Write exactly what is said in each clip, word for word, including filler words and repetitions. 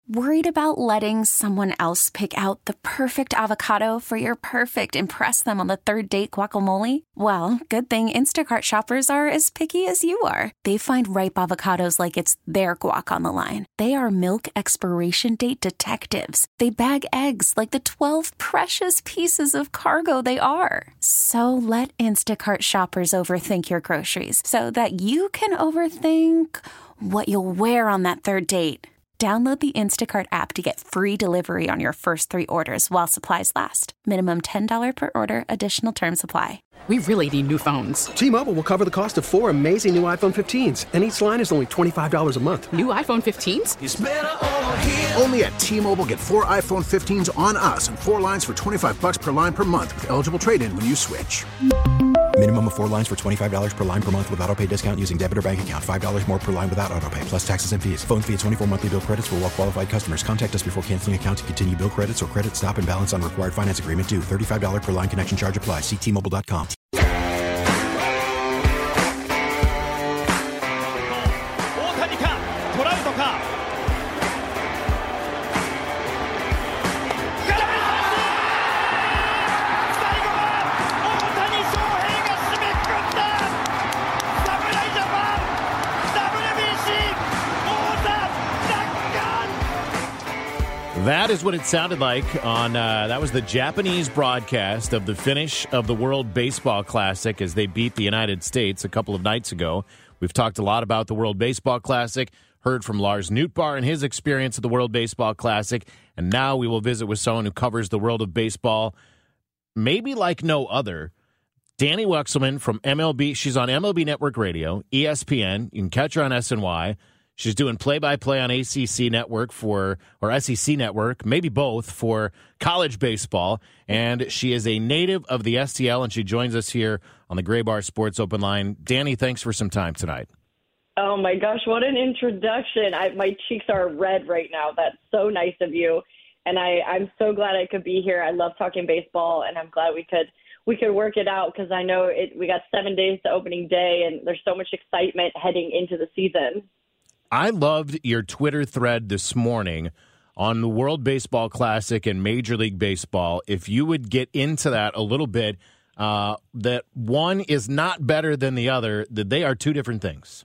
Worried about letting someone else pick out the perfect avocado for your perfect impress them on the third date guacamole? Well, good thing Instacart shoppers are as picky as you are. They find ripe avocados like it's their guac on the line. They are milk expiration date detectives. They bag eggs like the twelve precious pieces of cargo they are. So let Instacart shoppers overthink your groceries so that you can overthink what you'll wear on that third date. Download the Instacart app to get free delivery on your first three orders while supplies last. Minimum ten dollars per order. Additional terms apply. We really need new phones. T-Mobile will cover the cost of four amazing new iPhone fifteens, and each line is only twenty-five dollars a month. New iPhone fifteens? It's better over here. Only at T-Mobile, get four iPhone fifteens on us and four lines for twenty-five dollars per line per month with eligible trade-in when you switch. Minimum of four lines for twenty-five dollars per line per month with autopay discount using debit or bank account. five dollars more per line without autopay, plus taxes and fees. Phone fee at twenty-four monthly bill credits for well-qualified customers. Contact us before canceling account to continue bill credits or credit stop and balance on required finance agreement due. thirty-five dollars per line connection charge applies. See T Mobile dot com. That is what it sounded like on, uh, that was the Japanese broadcast of the finish of the World Baseball Classic as they beat the United States a couple of nights ago. We've talked a lot about the World Baseball Classic, heard from Lars Nootbaar and his experience at the World Baseball Classic, and now we will visit with someone who covers the world of baseball maybe like no other. Dani Wexelman from M L B. She's on M L B Network Radio, E S P N. You can catch her on S N Y. She's doing play-by-play on A C C Network for, or S E C Network, maybe both, for college baseball. And she is a native of the S T L, and she joins us here on the Gray Bar Sports Open Line. Dani, thanks for some time tonight. Oh, my gosh, what an introduction. I, my cheeks are red right now. That's so nice of you. And I, I'm so glad I could be here. I love talking baseball, and I'm glad we could we could work it out because I know it, we got seven days to opening day, and there's so much excitement heading into the season. I loved your Twitter thread this morning on the World Baseball Classic and Major League Baseball. If you would get into that a little bit, uh, that one is not better than the other, that they are two different things.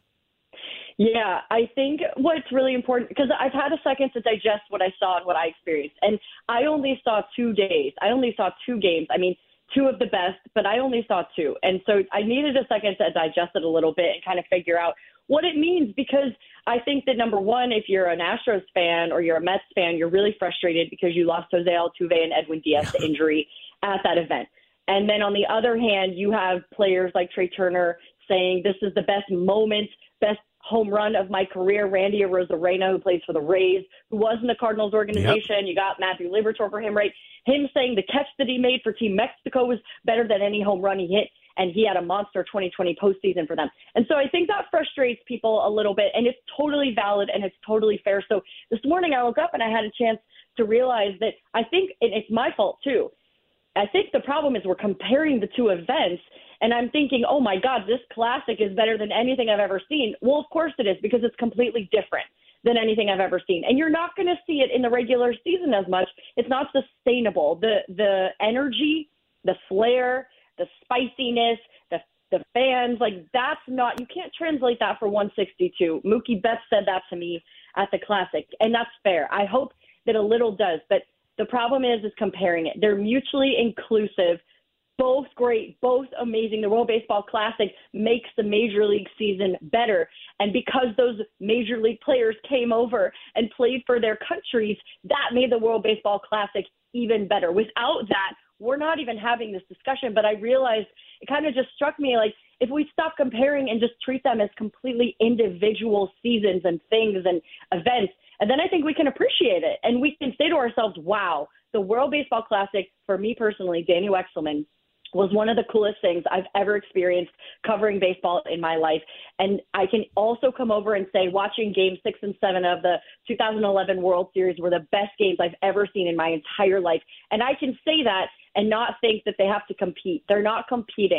Yeah, I think what's really important, because I've had a second to digest what I saw and what I experienced. And I only saw two days. I only saw two games. I mean, two of the best, but I only saw two. And so I needed a second to digest it a little bit and kind of figure out what it means, because I think that, number one, if you're an Astros fan or you're a Mets fan, you're really frustrated because you lost Jose Altuve and Edwin Diaz to injury at that event. And then on the other hand, you have players like Trey Turner saying this is the best moment, best home run of my career. Randy Arozarena, who plays for the Rays, who was in the Cardinals organization. Yep. You got Matthew Liberatore for him, right? Him saying the catch that he made for Team Mexico was better than any home run he hit, and he had a monster twenty twenty postseason for them. And so I think that frustrates people a little bit, and it's totally valid and it's totally fair. So this morning I woke up and I had a chance to realize that I think, and it's my fault too, I think the problem is we're comparing the two events, and I'm thinking, oh my God, this classic is better than anything I've ever seen. Well, of course it is, because it's completely different than anything I've ever seen. And you're not going to see it in the regular season as much. It's not sustainable. The the energy, the flair, the spiciness, the the fans, like that's not, you can't translate that for one sixty-two. Mookie Betts said that to me at the Classic, and that's fair. I hope that a little does, but the problem is, is comparing it. They're mutually inclusive, both great, both amazing. The World Baseball Classic makes the Major League season better. And because those Major League players came over and played for their countries, that made the World Baseball Classic even better. Without that, we're not even having this discussion. But I realized it kind of just struck me like if we stop comparing and just treat them as completely individual seasons and things and events, and then I think we can appreciate it. And we can say to ourselves, wow, the World Baseball Classic, for me personally, Dani Wexelman, was one of the coolest things I've ever experienced covering baseball in my life. And I can also come over and say watching game six and seven of the two thousand eleven World Series were the best games I've ever seen in my entire life. And I can say that and not think that they have to compete. They're not competing.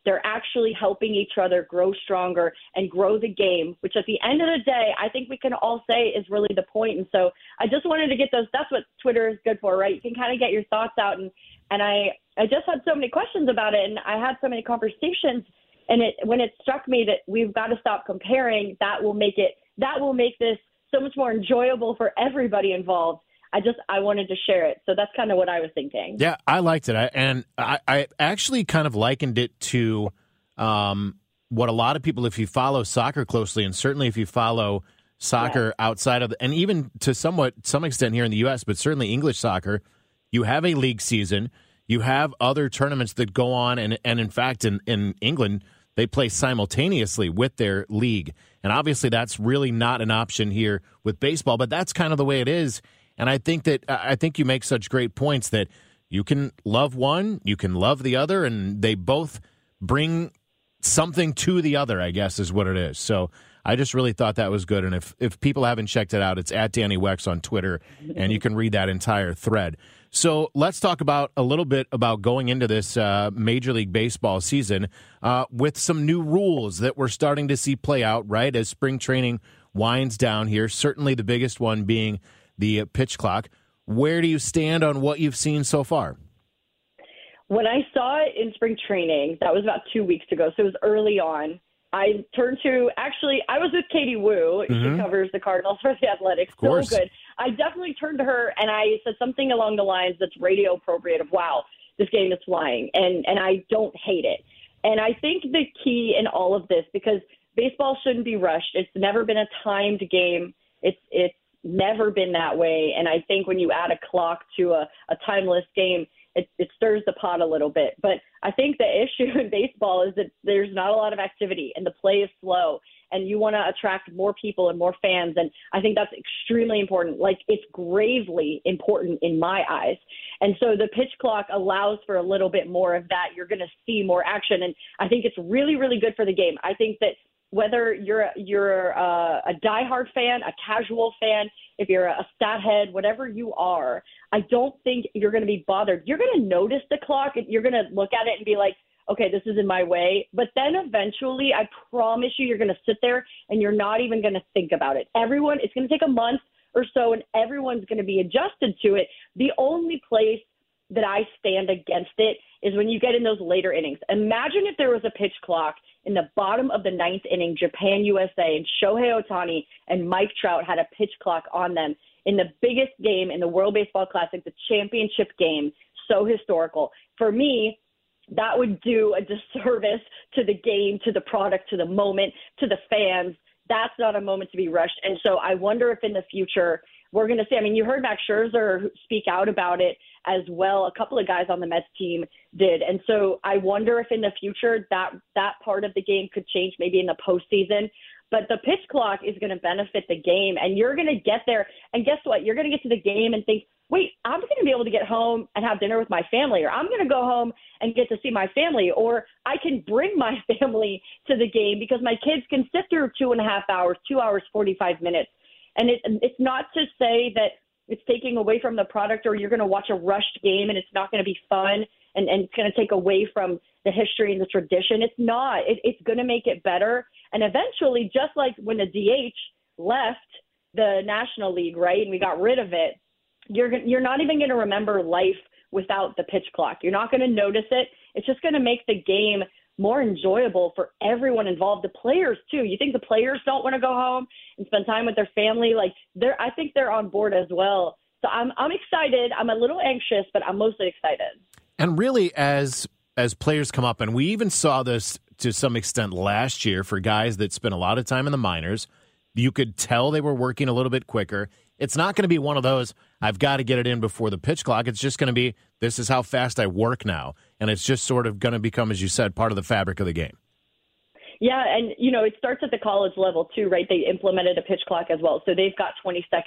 They're actually helping each other grow stronger and grow the game, which at the end of the day, I think we can all say is really the point. And so I just wanted to get those. That's what Twitter is good for, right? You can kind of get your thoughts out. And, and I, I just had so many questions about it, and I had so many conversations. And it, when it struck me that we've got to stop comparing, that will make it, that will make this so much more enjoyable for everybody involved. I just, I wanted to share it. So that's kind of what I was thinking. Yeah, I liked it. I, and I, I actually kind of likened it to um, what a lot of people, if you follow soccer closely, and certainly if you follow soccer yeah. outside of, the, and even to somewhat, some extent here in the U S, but certainly English soccer, you have a league season, you have other tournaments that go on, and, and in fact, in, in England, they play simultaneously with their league. And obviously that's really not an option here with baseball, but that's kind of the way it is. And I think that I think you make such great points that you can love one, you can love the other, and they both bring something to the other, I guess, is what it is. So I just really thought that was good. And if, if people haven't checked it out, it's at Danny Wex on Twitter, and you can read that entire thread. So let's talk about a little bit about going into this uh, Major League Baseball season uh, with some new rules that we're starting to see play out, right, as spring training winds down here, certainly the biggest one being the pitch clock. Where do you stand on what you've seen so far? When I saw it in spring training, that was about two weeks ago, so it was early on. I turned to, actually, I was with Katie Wu. Mm-hmm. She covers the Cardinals for the Athletics. Of course. So good. I definitely turned to her, and I said something along the lines that's radio appropriate of, wow, this game is flying, and, and I don't hate it. And I think the key in all of this, because baseball shouldn't be rushed. It's never been a timed game. It's it's never been that way. And I think when you add a clock to a, a timeless game, it, it stirs the pot a little bit. But I think the issue in baseball is that there's not a lot of activity and the play is slow, and you want to attract more people and more fans. And I think that's extremely important. Like, it's gravely important in my eyes. And so the pitch clock allows for a little bit more of that. You're going to see more action. And I think it's really, really good for the game. I think that whether you're you're a, a diehard fan, a casual fan, if you're a stat head, whatever you are, I don't think you're going to be bothered. You're going to notice the clock, and you're going to look at it and be like, okay, this is in my way. But then eventually, I promise you, you're going to sit there and you're not even going to think about it. Everyone, it's going to take a month or so, and everyone's going to be adjusted to it. The only place that I stand against it is when you get in those later innings. Imagine if there was a pitch clock in the bottom of the ninth inning, Japan, U S A, and Shohei Ohtani and Mike Trout had a pitch clock on them in the biggest game in the World Baseball Classic, the championship game, so historical. For me, that would do a disservice to the game, to the product, to the moment, to the fans. That's not a moment to be rushed. And so I wonder if in the future we're going to see, I mean, you heard Max Scherzer speak out about it as well. A couple of guys on the Mets team did. And so I wonder if in the future that that part of the game could change, maybe in the postseason. But the pitch clock is going to benefit the game, and you're going to get there. And guess what? You're going to get to the game and think, wait, I'm going to be able to get home and have dinner with my family, or I'm going to go home and get to see my family, or I can bring my family to the game because my kids can sit through two and a half hours, two hours, forty-five minutes. And it, it's not to say that it's taking away from the product, or you're going to watch a rushed game and it's not going to be fun and, and it's going to take away from the history and the tradition. It's not. It, it's going to make it better. And eventually, just like when the D H left the National League, right, and we got rid of it, you're you're not even going to remember life without the pitch clock. You're not going to notice it. It's just going to make the game more enjoyable for everyone involved, the players too. You think the players don't want to go home and spend time with their family? Like, they're, I think they're on board as well. So I'm I'm excited. I'm a little anxious, but I'm mostly excited. And really, as as players come up, and we even saw this to some extent last year for guys that spent a lot of time in the minors, you could tell they were working a little bit quicker. It's not going to be one of those, I've got to get it in before the pitch clock. It's just going to be, this is how fast I work now. And it's just sort of going to become, as you said, part of the fabric of the game. Yeah, and, you know, it starts at the college level, too, right? They implemented a pitch clock as well. So they've got twenty seconds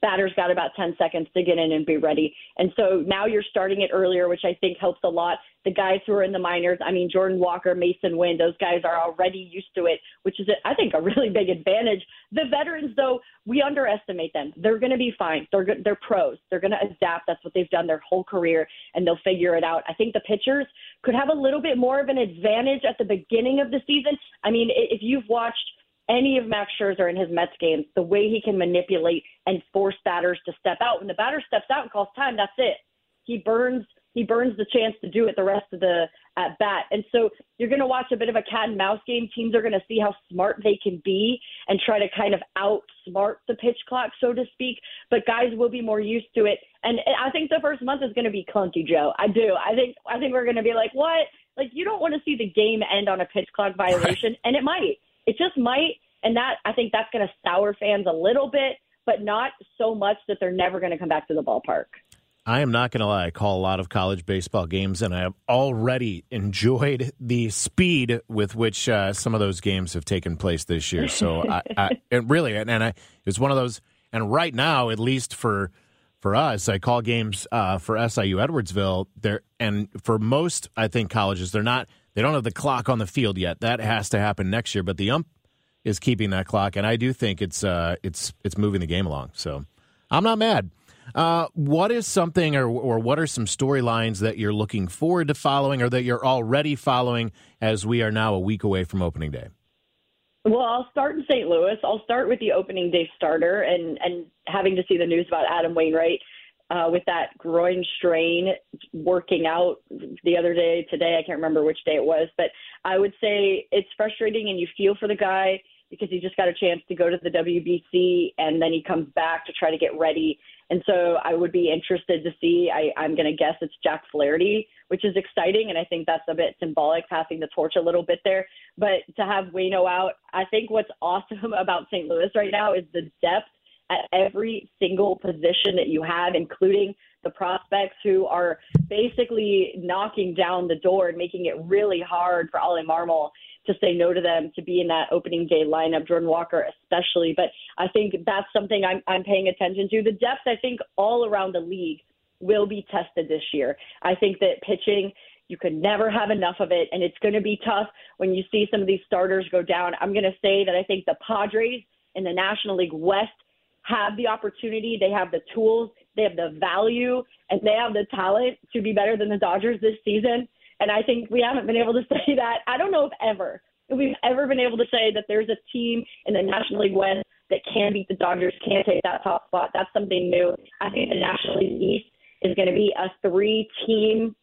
batter's got about ten seconds to get in and be ready. And so now you're starting it earlier, which I think helps a lot. The guys who are in the minors, I mean, Jordan Walker, Mason Wynn, those guys are already used to it, which is, I think, a really big advantage. The veterans, though, we underestimate them. They're going to be fine. They're good. They're pros. They're going to adapt. That's what they've done their whole career, and they'll figure it out. I think the pitchers could have a little bit more of an advantage at the beginning of the season. I mean, if you've watched any of Max Scherzer in his Mets games, the way he can manipulate and force batters to step out. When the batter steps out and calls time, that's it. He burns he burns the chance to do it the rest of the at bat. And so you're going to watch a bit of a cat and mouse game. Teams are going to see how smart they can be and try to kind of outsmart the pitch clock, so to speak. But guys will be more used to it. And I think the first month is going to be clunky, Joe. I do. I think I think we're going to be like, what? Like, you don't want to see the game end on a pitch clock violation, and it might. It just might, and that I think that's going to sour fans a little bit, but not so much that they're never going to come back to the ballpark. I am not going to lie. I call a lot of college baseball games, and I have already enjoyed the speed with which uh, some of those games have taken place this year. So, I, I and really, and, and I, it's one of those. And right now, at least for for us, I call games uh, for S I U Edwardsville. There, and for most, I think colleges, they're not. They don't have the clock on the field yet. That has to happen next year. But the ump is keeping that clock, and I do think it's uh, it's it's moving the game along. So I'm not mad. Uh, what is something, or or what are some storylines that you're looking forward to following, or that you're already following as we are now a week away from opening day? Well, I'll start in Saint Louis. I'll start with the opening day starter, and and having to see the news about Adam Wainwright. Uh, with that groin strain working out the other day, today, I can't remember which day it was, but I would say it's frustrating and you feel for the guy because he just got a chance to go to the W B C and then he comes back to try to get ready. And so I would be interested to see, I, I'm going to guess it's Jack Flaherty, which is exciting. And I think that's a bit symbolic, passing the torch a little bit there. But to have Waino out, I think what's awesome about Saint Louis right now is the depth at every single position that you have, including the prospects who are basically knocking down the door and making it really hard for Ollie Marmol to say no to them to be in that opening day lineup, Jordan Walker especially. But I think that's something I'm, I'm paying attention to. The depth, I think, all around the league will be tested this year. I think that pitching, you could never have enough of it, and it's going to be tough when you see some of these starters go down. I'm going to say that I think the Padres in the National League West have the opportunity, they have the tools, they have the value, and they have the talent to be better than the Dodgers this season. And I think we haven't been able to say that. I don't know if ever, if we've ever been able to say that there's a team in the National League West that can beat the Dodgers, can take that top spot. That's something new. I think the National League East is going to be a three-team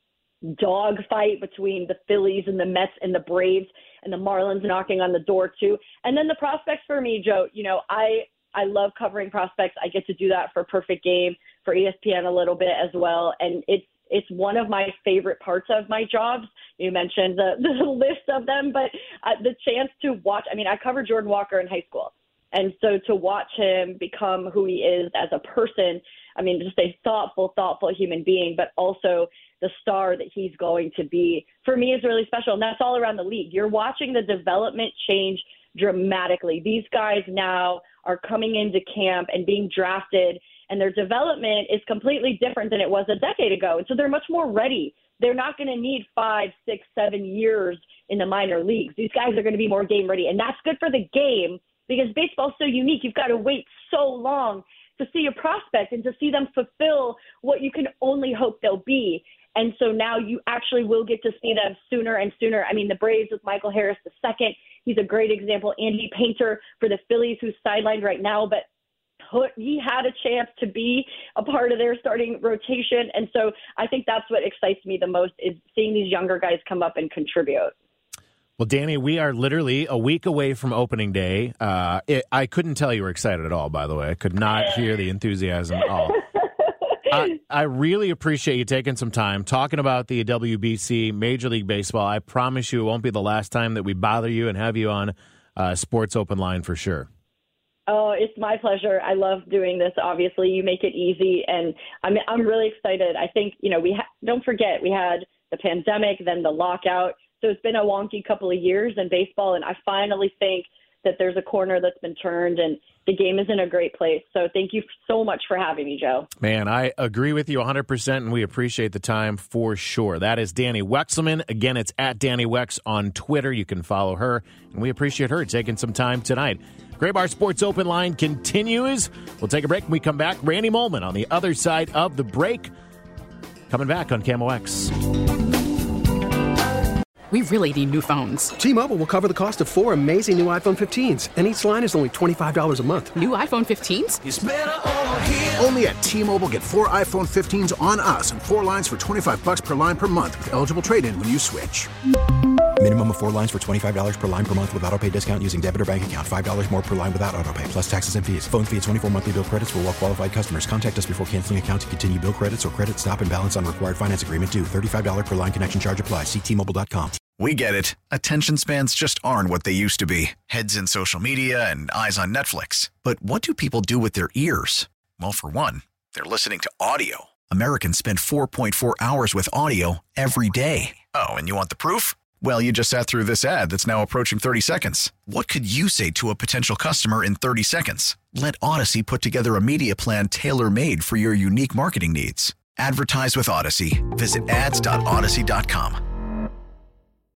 dogfight between the Phillies and the Mets and the Braves and the Marlins knocking on the door too. And then the prospects for me, Joe, you know, I – I love covering prospects. I get to do that for Perfect Game, for E S P N a little bit as well. And it's it's one of my favorite parts of my jobs. You mentioned the, the list of them, but uh, the chance to watch, I mean, I covered Jordan Walker in high school. And so to watch him become who he is as a person, I mean, just a thoughtful, thoughtful human being, but also the star that he's going to be, for me is really special. And that's all around the league. You're watching the development change dramatically. These guys now are coming into camp and being drafted, and their development is completely different than it was a decade ago. And so they're much more ready. They're not going to need five, six, seven years in the minor leagues. These guys are going to be more game ready. And that's good for the game because baseball's so unique. You've got to wait so long to see a prospect and to see them fulfill what you can only hope they'll be. And so now you actually will get to see them sooner and sooner. I mean, the Braves with Michael Harris the second, he's a great example. Andy Painter for the Phillies, who's sidelined right now, but he had a chance to be a part of their starting rotation. And so I think that's what excites me the most is seeing these younger guys come up and contribute. Well, Danny, we are literally a week away from opening day. Uh, it, I couldn't tell you were excited at all, by the way. I could not hear the enthusiasm at all. I, I really appreciate you taking some time talking about the W B C, Major League Baseball. I promise you it won't be the last time that we bother you and have you on uh, Sports Open Line for sure. Oh, it's my pleasure. I love doing this. Obviously, you make it easy, and I'm I'm really excited. I think, you know, we ha- don't forget we had the pandemic, then the lockout. So it's been a wonky couple of years in baseball, and I finally think that there's a corner that's been turned and the game is in a great place. So thank you so much for having me, Joe. Man, I agree with you one hundred percent, and we appreciate the time for sure. That is Danny Wexelman. Again, it's at Danny Wex on Twitter. You can follow her, and we appreciate her taking some time tonight. Graybar Sports Open Line continues. We'll take a break. When we come back, Randy Molman on the other side of the break. Coming back on Camo X. We really need new phones. T-Mobile will cover the cost of four amazing new iPhone fifteens, and each line is only twenty-five dollars a month. New iPhone fifteens? It's better over here. Only at T-Mobile, get four iPhone fifteens on us and four lines for twenty-five bucks per line per month with eligible trade-in when you switch. Minimum of four lines for twenty-five dollars per line per month with autopay discount using debit or bank account. five dollars more per line without autopay, plus taxes and fees. Phone fee at twenty-four monthly bill credits for well-qualified customers. Contact us before canceling account to continue bill credits or credit stop and balance on required finance agreement due. thirty-five dollars per line connection charge applies. See T Mobile dot com. We get it. Attention spans just aren't what they used to be. Heads in social media and eyes on Netflix. But what do people do with their ears? Well, for one, they're listening to audio. Americans spend four point four hours with audio every day. Oh, and you want the proof? Well, you just sat through this ad that's now approaching thirty seconds. What could you say to a potential customer in thirty seconds? Let Odyssey put together a media plan tailor-made for your unique marketing needs. Advertise with Odyssey. Visit ads dot odyssey dot com.